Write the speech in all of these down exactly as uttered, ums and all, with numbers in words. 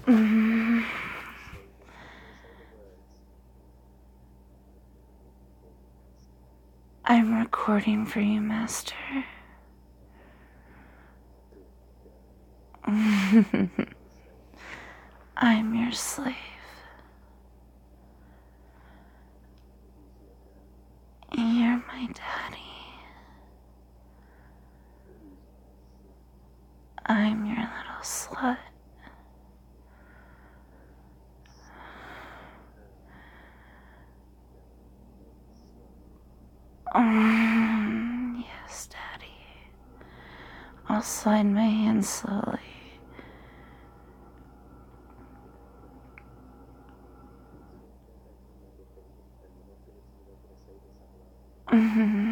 Mm. I'm recording for you, Master. I'm your slave. You're my daddy. I'm your little slut. Mm, yes, Daddy. I'll slide my hand slowly. Mm-hmm.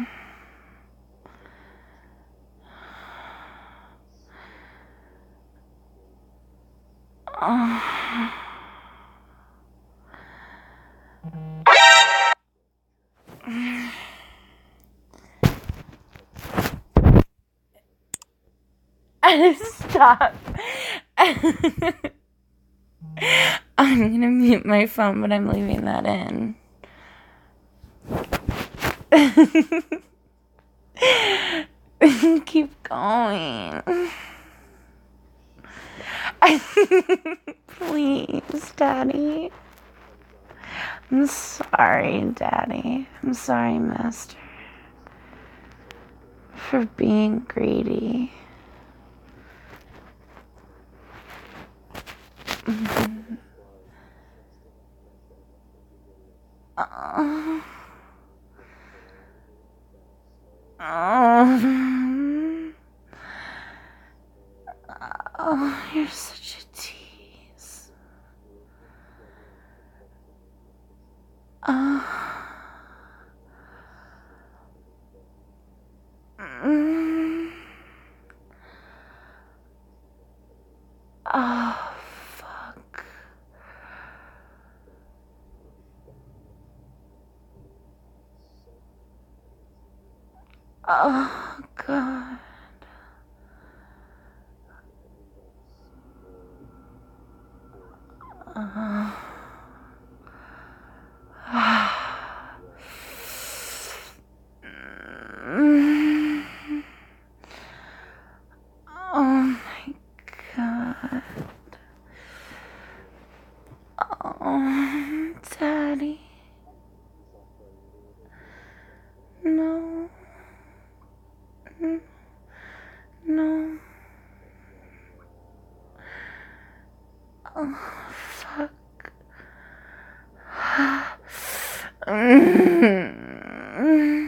Oh. Stop. I'm gonna mute my phone, but I'm leaving that in. Keep going. Please, Daddy. I'm sorry, Daddy. I'm sorry, Master, for being greedy. Mm-hmm. Oh. Oh. Oh, you're such a tease. Oh. Mm. Oh, fuck. Oh, God. Uh. Mm. Oh my God. Oh, Daddy. No. No. Oh, fuck. Mm.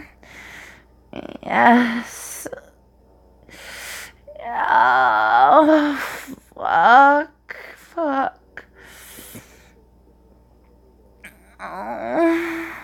Yes. Oh, fuck. Fuck. Oh.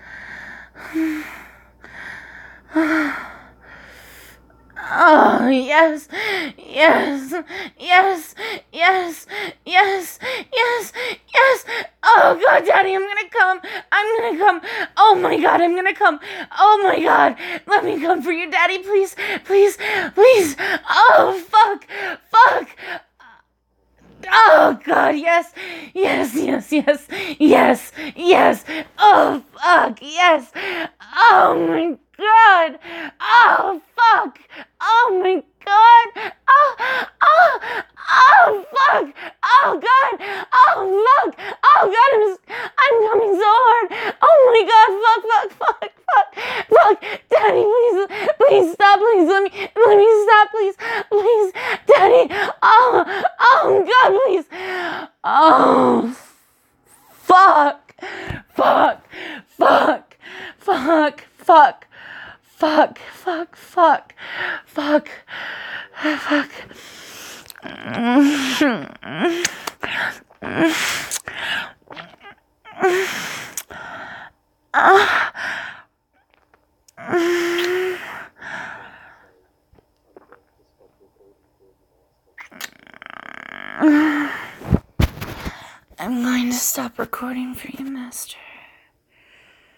Oh, yes, yes, yes, yes, yes, yes, yes. Oh, God, Daddy, I'm gonna come. I'm gonna come. Oh, my God, I'm gonna come. Oh, my God. Let me come for you, Daddy, please, please, please. Oh, fuck, fuck. Oh, God, yes, yes, yes, yes, yes, yes. Oh, fuck, yes. Oh, my God. Oh, fuck. Oh, my God. Oh, oh, oh, fuck. Oh, God. Oh, fuck. Oh, God, I'm, I'm coming so hard. Oh, my God, fuck, fuck, fuck, fuck, fuck. Daddy, please, please stop, please. Let me, let me stop, please, please. Daddy. Oh, oh, God, please. Oh, fuck, fuck, fuck, fuck, fuck, fuck, fuck, fuck, fuck, fuck. I'm going to stop recording for you, Master.